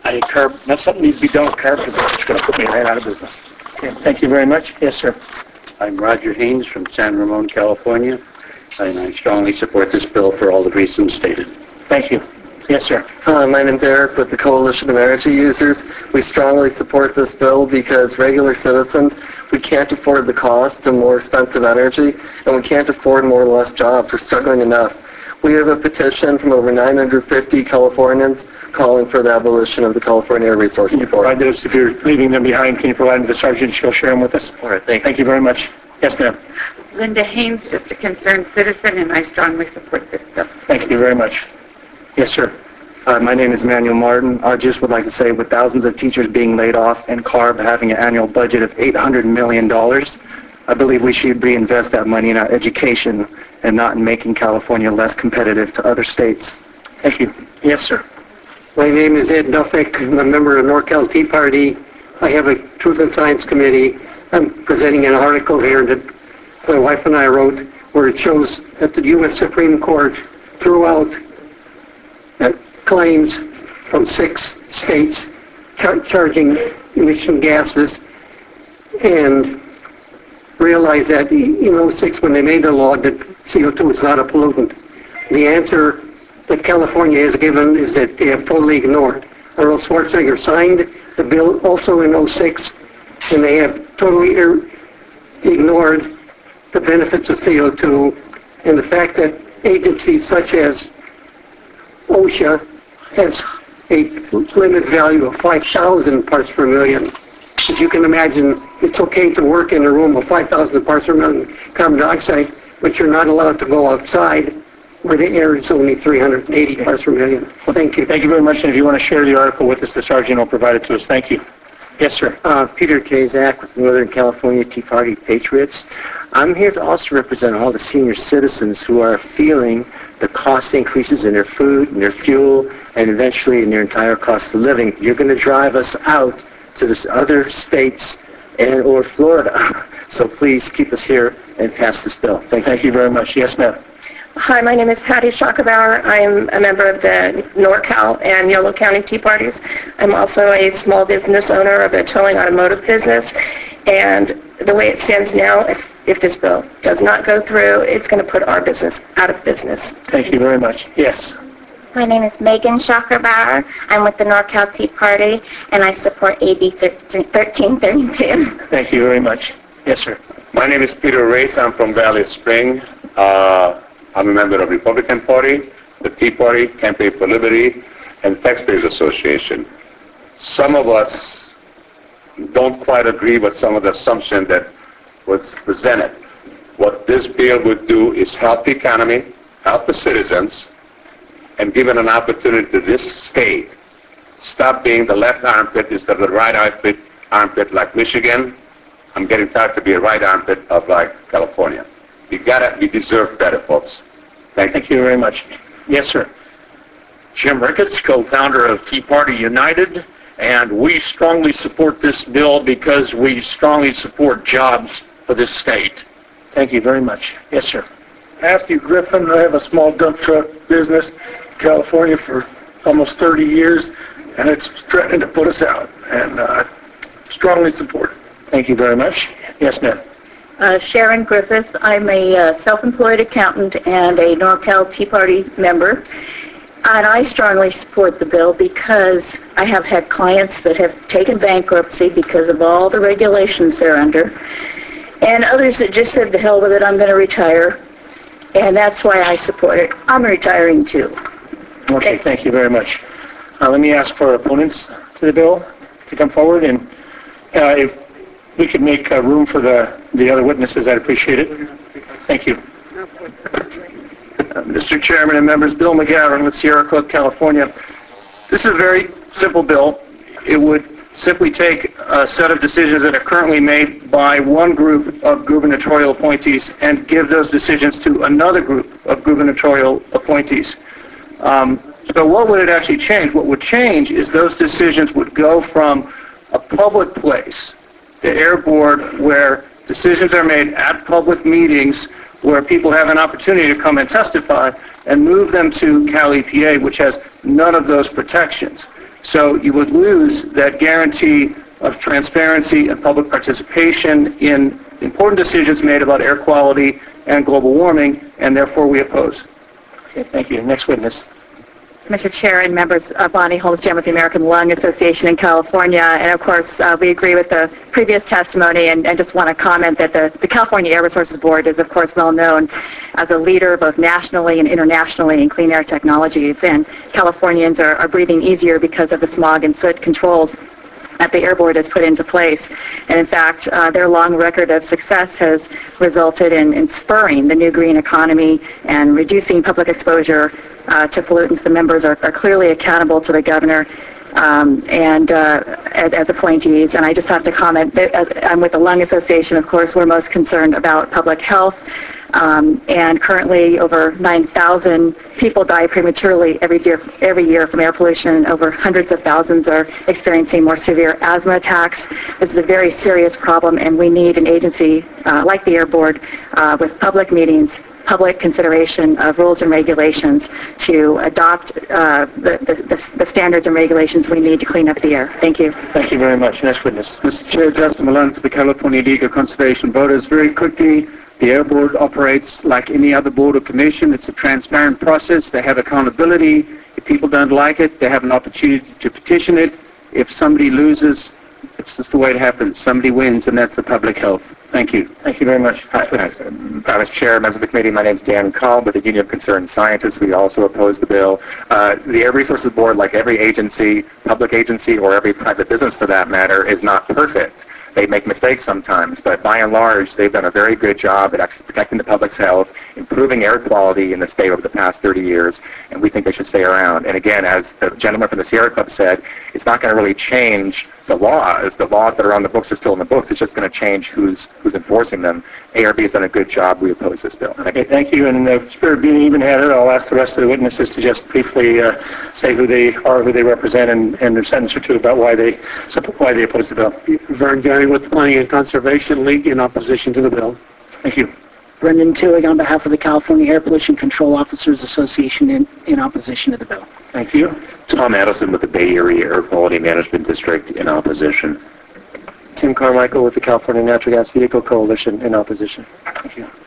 CARB, that's something needs to be done with CARB because it's going to put me right out of business. Okay, thank you very much. Yes, sir. I'm Roger Haynes from San Ramon, California, and I strongly support this bill for all the reasons stated. Thank you. Yes, sir. My name's Eric with the Coalition of Energy Users. We strongly support this bill because regular citizens, we can't afford the cost of more expensive energy, and we can't afford more or less jobs. We're struggling enough. We have a petition from over 950 Californians calling for the abolition of the California Air Resources Board. Provide those, if you're leaving them behind, can you provide them to the sergeant? She'll share them with us. All right, Thank you very much. Yes, ma'am. Linda Haynes, just a concerned citizen, and I strongly support this bill. Thank you very much. Yes, sir. My name is Manuel Martin. I just would like to say, with thousands of teachers being laid off and CARB having an annual budget of $800 million, I believe we should reinvest that money in our education and not in making California less competitive to other states. Thank you. Yes, sir. My name is Ed Duffick. I'm a member of NorCal Tea Party. I have a Truth and Science Committee. I'm presenting an article here that my wife and I wrote where it shows that the U.S. Supreme Court threw out claims from 6 states charging emission gases and realized that in 06 when they made the law that CO2 is not a pollutant. The answer that California has given is that they have totally ignored. Arnold Schwarzenegger signed the bill also in 06 and they have totally ignored the benefits of CO2 and the fact that agencies such as OSHA has a limit value of 5,000 parts per million. As you can imagine, it's okay to work in a room of 5,000 parts per million carbon dioxide, but you're not allowed to go outside where the air is only 380 parts per million. Well, thank you. Thank you very much. And if you want to share the article with us, the sergeant will provide it to us. Thank you. Yes, sir. Peter Kazak with Northern California Tea Party Patriots. I'm here to also represent all the senior citizens who are feeling the cost increases in their food, in their fuel, and eventually in their entire cost of living. You're going to drive us out to the other states and or Florida. So please keep us here and pass this bill. Thank you. Thank you very much. Yes, ma'am. Hi, my name is Patty Schockerbauer. I'm a member of the NorCal and Yolo County Tea Parties. I'm also a small business owner of a towing automotive business. And the way it stands now, if this bill does not go through, it's going to put our business out of business. Thank you very much. Yes. My name is Megan Schockerbauer. I'm with the NorCal Tea Party, and I support AB 1332. Thank you very much. Yes, sir. My name is Peter Race. I'm from Valley Spring. I'm a member of the Republican Party, the Tea Party, Campaign for Liberty, and Taxpayers Association. Some of us don't quite agree with some of the assumption that was presented. What this bill would do is help the economy, help the citizens, and give an opportunity to this state stop being the left armpit instead of the right armpit like Michigan. I'm getting tired to be a right armpit of like California. We deserve better, folks. Thank you very much. Yes, sir. Jim Ricketts, co-founder of Tea Party United, and we strongly support this bill because we strongly support jobs for this state. Thank you very much. Yes, sir. Matthew Griffin. I have a small dump truck business in California for almost 30 years, and it's threatening to put us out, and strongly support it. Thank you very much. Yes, ma'am. Sharon Griffith. I'm a self-employed accountant and a NorCal Tea Party member. And I strongly support the bill because I have had clients that have taken bankruptcy because of all the regulations they're under. And others that just said, the hell with it, I'm going to retire. And that's why I support it. I'm retiring too. Okay, thank you very much. Let me ask for opponents to the bill to come forward. And if we could make room for the other witnesses, I'd appreciate it. Thank you. Mr. Chairman and members, Bill McGavin with Sierra Club, California. This is a very simple bill. It would simply take a set of decisions that are currently made by one group of gubernatorial appointees and give those decisions to another group of gubernatorial appointees. So what would it actually change? What would change is those decisions would go from a public place, the Air Board, where decisions are made at public meetings where people have an opportunity to come and testify, and move them to Cal EPA, which has none of those protections. So you would lose that guarantee of transparency and public participation in important decisions made about air quality and global warming, and therefore we oppose. Okay, thank you. Next witness. Mr. Chair and members, Bonnie Holmes-Jem with the American Lung Association in California, and of course we agree with the previous testimony and just want to comment that the California Air Resources Board is of course well known as a leader both nationally and internationally in clean air technologies, and Californians are breathing easier because of the smog and soot controls that the Air Board has put into place. And in fact, their long record of success has resulted in spurring the new green economy and reducing public exposure to pollutants. The members are clearly accountable to the governor as appointees. And I just have to comment that I'm with the Lung Association. Of course, we're most concerned about public health. And currently over 9,000 people die prematurely every year from air pollution. Over hundreds of thousands are experiencing more severe asthma attacks. This is a very serious problem, and we need an agency like the Air Board with public meetings, public consideration of rules and regulations to adopt the standards and regulations we need to clean up the air. Thank you. Thank you very much. Next witness. Mr. Chair, Justin Malone for the California League of Conservation Voters. Very quickly, the Air Board operates like any other board or commission. It's a transparent process. They have accountability. If people don't like it, they have an opportunity to petition it. If somebody loses, it's just the way it happens. Somebody wins, and that's the public health. Thank you. Thank you very much. Mr. Chair, members of the committee, my name is Dan Cobb with the Union of Concerned Scientists. We also oppose the bill. The Air Resources Board, like every agency, public agency, or every private business for that matter, is not perfect. They make mistakes sometimes, but by and large, they've done a very good job at actually protecting the public's health, improving air quality in the state over the past 30 years, and we think they should stay around. And again, as the gentleman from the Sierra Club said, it's not going to really change the laws. The laws that are on the books are still in the books. It's just going to change who's enforcing them. ARB has done a good job. We oppose this bill. Okay, thank you. And in the spirit of being even-handed, I'll ask the rest of the witnesses to just briefly say who they are, who they represent, and their sentence or two about why they oppose the bill. Vern Gary with the Planning and Conservation League in opposition to the bill. Thank you. Brendan Tewing on behalf of the California Air Pollution Control Officers Association in opposition to the bill. Thank you. Tom Addison with the Bay Area Air Quality Management District in opposition. Tim Carmichael with the California Natural Gas Vehicle Coalition in opposition. Thank you.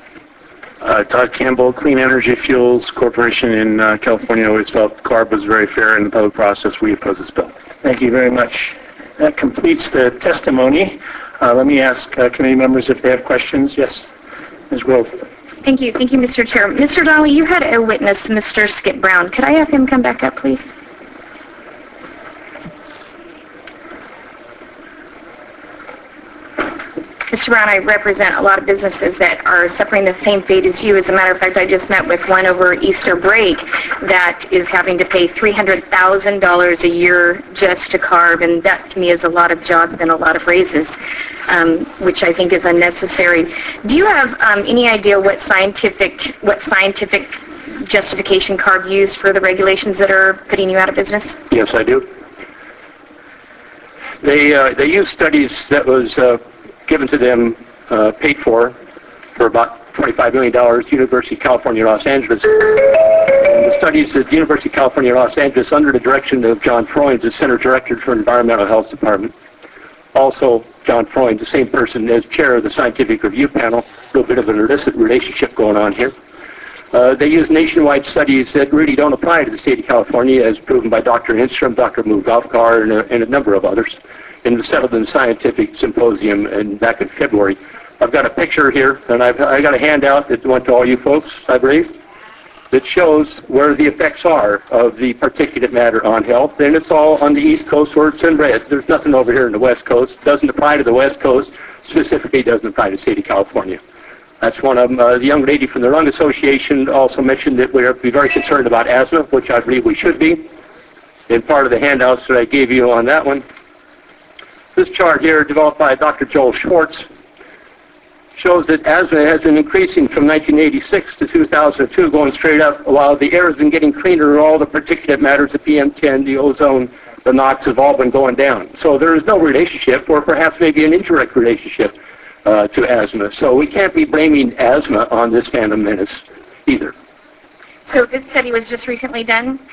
Todd Campbell, Clean Energy Fuels Corporation in California. Always felt CARB was very fair in the public process. We oppose this bill. Thank you very much. That completes the testimony. Let me ask committee members if they have questions. Yes, Ms. Grove. Thank you, Mr. Chair. Mr. Donnelly, you had a witness, Mr. Skip Brown. Could I have him come back up, please? Mr. Brown, I represent a lot of businesses that are suffering the same fate as you. As a matter of fact, I just met with one over Easter break that is having to pay $300,000 a year just to CARB, and that to me is a lot of jobs and a lot of raises, which I think is unnecessary. Do you have any idea what scientific justification CARB used for the regulations that are putting you out of business? Yes, I do. They used studies that was given to them, paid for about $25 million, University of California, Los Angeles. And the studies at the University of California, Los Angeles, under the direction of John Freund, the Center Director for Environmental Health Department. Also, John Freund, the same person as chair of the Scientific Review Panel, a little bit of an illicit relationship going on here. They use nationwide studies that really don't apply to the state of California, as proven by Dr. Lindstrom, Dr. Mugavkar, and a number of others, and settled in the scientific symposium back in February. I've got a picture here, and I got a handout that went to all you folks, I believe, that shows where the effects are of the particulate matter on health, and it's all on the East Coast where it's in red. There's nothing over here in the West Coast. It doesn't apply to the West Coast, specifically doesn't apply to the state of California. That's one of them. The young lady from the Lung Association also mentioned that we're very concerned about asthma, which I believe we should be. In part of the handouts that I gave you on that one, this chart here, developed by Dr. Joel Schwartz, shows that asthma has been increasing from 1986 to 2002, going straight up, while the air has been getting cleaner and all the particulate matters, the PM10, the ozone, the NOx have all been going down. So there is no relationship, or perhaps maybe an indirect relationship to asthma. So we can't be blaming asthma on this phantom menace either. So this study was just recently done?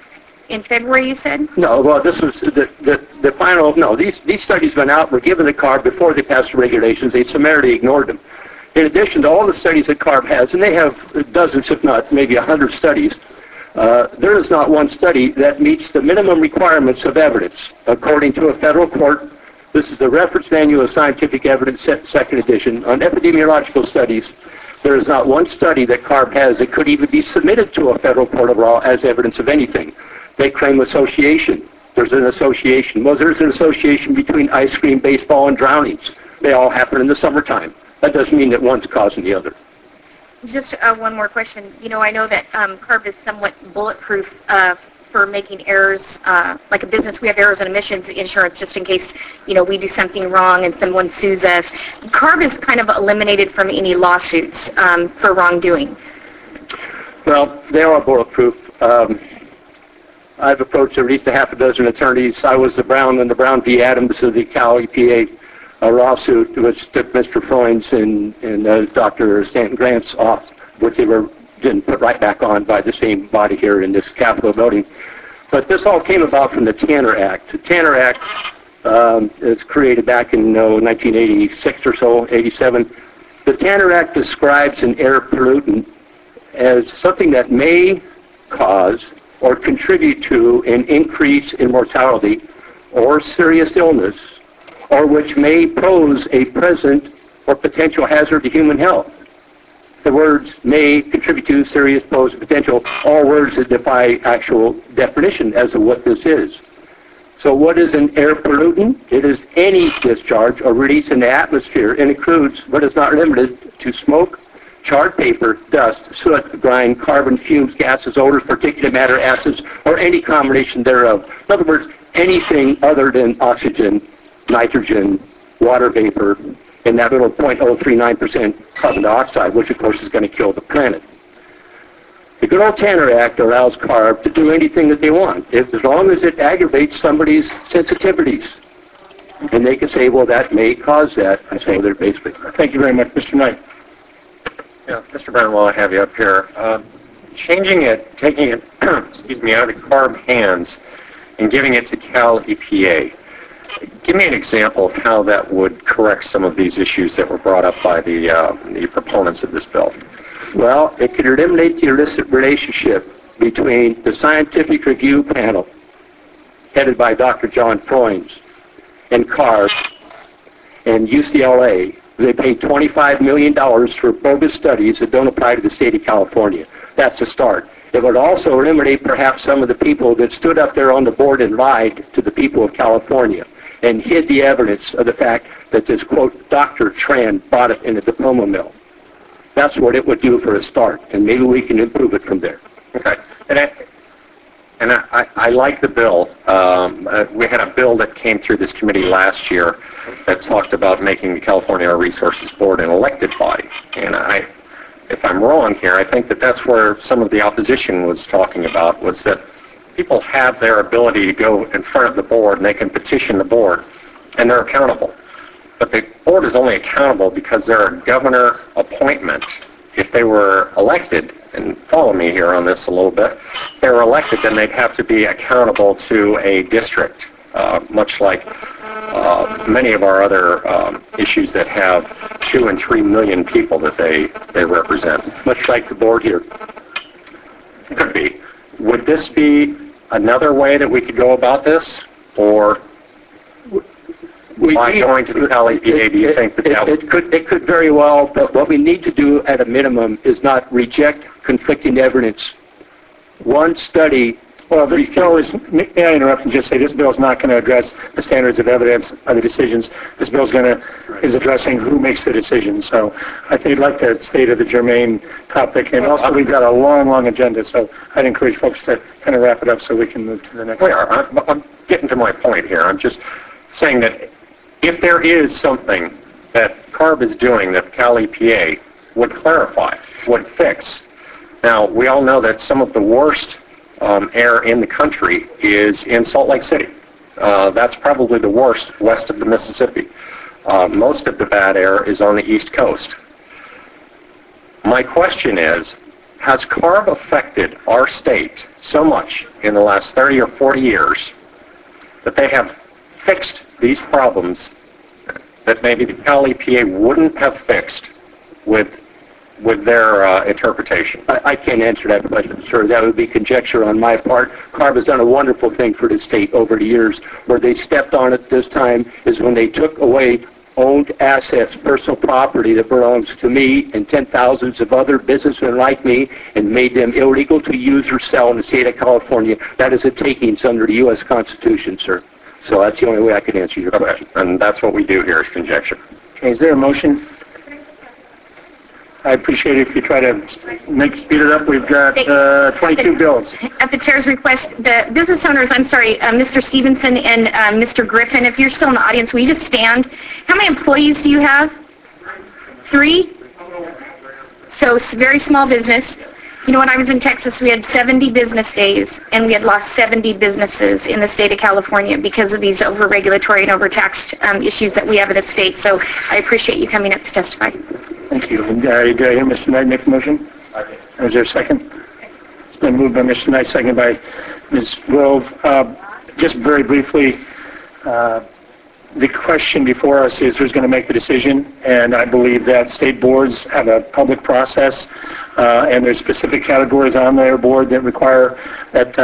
in February, you said? No, well, this was the final, no, these studies went out, were given to CARB before they passed the regulations. They summarily ignored them. In addition to all the studies that CARB has, and they have dozens, if not maybe 100 studies, there is not one study that meets the minimum requirements of evidence. According to a federal court, this is the Reference Manual of Scientific Evidence, second edition, on epidemiological studies. There is not one study that CARB has that could even be submitted to a federal court of law as evidence of anything. They claim association. There's an association. Well, there's an association between ice cream, baseball, and drownings. They all happen in the summertime. That doesn't mean that one's causing the other. Just one more question. You know, I know that CARB is somewhat bulletproof for making errors. Like a business, we have errors and omissions insurance just in case, you know, we do something wrong and someone sues us. CARB is kind of eliminated from any lawsuits for wrongdoing. Well, they are bulletproof. I've approached at least a half a dozen attorneys. I was the Brown v. Adams of the Cal EPA lawsuit, which took Mr. Freund's and Dr. Stanton Grant's off, which they were then put right back on by the same body here in this Capitol building. But this all came about from the Tanner Act. The Tanner Act is created back in 1986 or so, 87. The Tanner Act describes an air pollutant as something that may cause or contribute to an increase in mortality or serious illness, or which may pose a present or potential hazard to human health. The words may contribute to, serious, pose, potential, all words that defy actual definition as to what this is. So what is an air pollutant? It is any discharge or release in the atmosphere and includes, but is not limited to, smoke, charred paper, dust, soot, grime, carbon, fumes, gases, odors, particulate matter, acids, or any combination thereof. In other words, anything other than oxygen, nitrogen, water vapor, and that little 0.039% carbon dioxide, which of course is going to kill the planet. The good old Tanner Act allows CARB to do anything that they want, as long as it aggravates somebody's sensitivities. And they can say, well, that may cause that. I say they're basically. Thank you very much, Mr. Knight. Yeah, Mr. Brown, while I have you up here, changing it, taking it, excuse me, out of the CARB hands and giving it to Cal EPA. Give me an example of how that would correct some of these issues that were brought up by the proponents of this bill. Well, it could eliminate the illicit relationship between the scientific review panel, headed by Dr. John Freund, and CARB, and UCLA. They paid $25 million for bogus studies that don't apply to the state of California. That's a start. It would also eliminate perhaps some of the people that stood up there on the board and lied to the people of California and hid the evidence of the fact that this, quote, Dr. Tran bought it in a diploma mill. That's what it would do for a start, and maybe we can improve it from there. Okay. And I like the bill. We had a bill that came through this committee last year that talked about making the California Air Resources Board an elected body. And if I'm wrong here, I think that that's where some of the opposition was talking about, was that people have their ability to go in front of the board and they can petition the board, and they're accountable. But the board is only accountable because they're a governor appointment. If they were elected, and follow me here on this a little bit, if they were elected, then they'd have to be accountable to a district, much like many of our other issues that have 2 and 3 million people that they represent. Much like the board here. Could be. Would this be another way that we could go about this, or by going to the Cal EPA, do you think that it could very well, but what we need to do at a minimum is not reject conflicting evidence. One study. Well, this bill is, may I interrupt and just say this bill is not going to address the standards of evidence or the decisions. This bill is addressing who makes the decisions. So I think I'd like to stay to the germane topic. And also we've got a long agenda, so I'd encourage folks to kind of wrap it up so we can move to the next. I'm getting to my point here. I'm just saying that if there is something that CARB is doing that Cal EPA would clarify, would fix. Now, we all know that some of the worst air in the country is in Salt Lake City. That's probably the worst west of the Mississippi. Most of the bad air is on the East Coast. My question is, has CARB affected our state so much in the last 30 or 40 years that they have fixed these problems that maybe the Cal EPA wouldn't have fixed with their interpretation? I can't answer that question, sir. That would be conjecture on my part. CARB has done a wonderful thing for the state over the years. Where they stepped on it this time is when they took away owned assets, personal property that belongs to me and 10,000s of other businessmen like me, and made them illegal to use or sell in the state of California. That is a takings under the U.S. Constitution, sir. So that's the only way I can answer your question. And that's what we do here is conjecture. Okay, is there a motion? I appreciate it if you try to speed it up. We've got 22 bills. At the chair's request, the business owners, I'm sorry, Mr. Stevenson and Mr. Griffin, if you're still in the audience, will you just stand? How many employees do you have? 3? So it's a very small business. You know, when I was in Texas, we had 70 business days, and we had lost 70 businesses in the state of California because of these over-regulatory and over-taxed issues that we have in the state. So I appreciate you coming up to testify. Thank you. And, do I hear Mr. Knight make a motion? Is there a second? It's been moved by Mr. Knight, seconded by Ms. Grove. Just very briefly, the question before us is who's going to make the decision, and I believe that state boards have a public process, and there's specific categories on their board that require that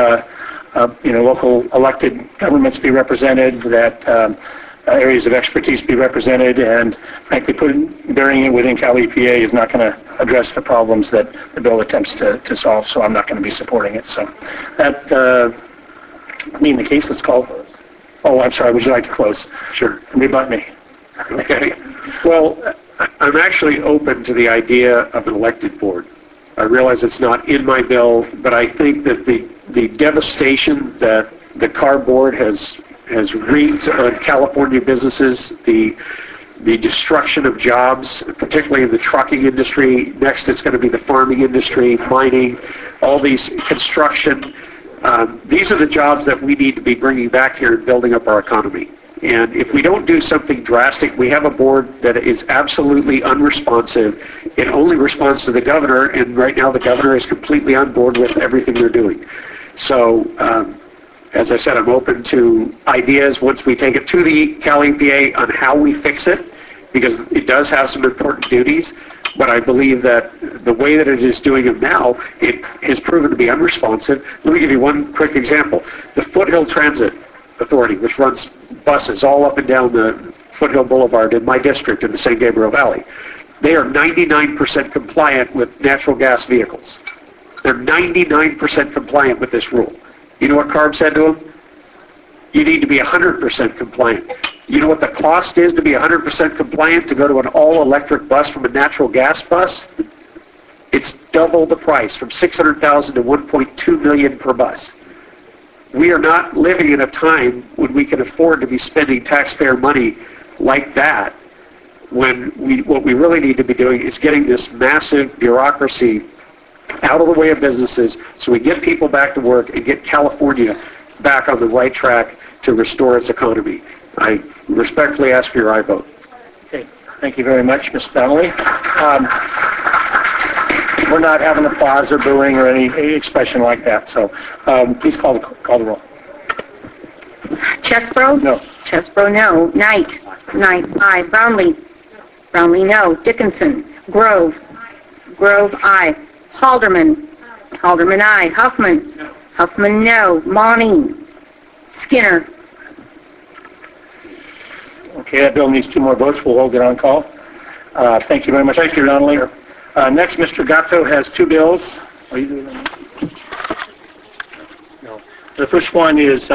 local elected governments be represented, that areas of expertise be represented, and frankly, burying it within Cal EPA is not going to address the problems that the bill attempts to solve, so I'm not going to be supporting it. So that being the case, let's call. Oh, I'm sorry, would you like to close? Sure. Rebut me. Okay. Well, I'm actually open to the idea of an elected board. I realize it's not in my bill, but I think that the devastation that the CARB board has wreaked on California businesses, the destruction of jobs, particularly in the trucking industry. Next, it's going to be the farming industry, mining, all these construction. These are the jobs that we need to be bringing back here and building up our economy. And if we don't do something drastic, we have a board that is absolutely unresponsive. It only responds to the governor, and right now the governor is completely on board with everything they're doing. So, as I said, I'm open to ideas once we take it to the Cal EPA on how we fix it, because it does have some important duties. But I believe that the way that it is doing it now, it has proven to be unresponsive. Let me give you one quick example. The Foothill Transit Authority, which runs buses all up and down the Foothill Boulevard in my district in the San Gabriel Valley, they are 99% compliant with natural gas vehicles. They're 99% compliant with this rule. You know what CARB said to them? You need to be 100% compliant. You know what the cost is to be 100% compliant to go to an all-electric bus from a natural gas bus? It's double the price, from $600,000 to $1.2 million per bus. We are not living in a time when we can afford to be spending taxpayer money like that, when what we really need to be doing is getting this massive bureaucracy out of the way of businesses so we get people back to work and get California back on the right track to restore its economy. I respectfully ask for your aye vote. Okay, thank you very much, Mr. Donnelly. We're not having applause or booing or any expression like that, so please call the roll. Chesbro? No. Chesbro, no. Knight? Knight, aye. Brownlee? Brownlee, no. Dickinson? Grove? Grove, aye. Halderman? Halderman, aye. Huffman? No. Huffman, no. Monning? Skinner? Okay, that bill needs 2 more votes. We'll hold it on call. Thank you very much, Mr. Donnelly. Next, Mr. Gatto has 2 bills. Are you doing that? No. The first one is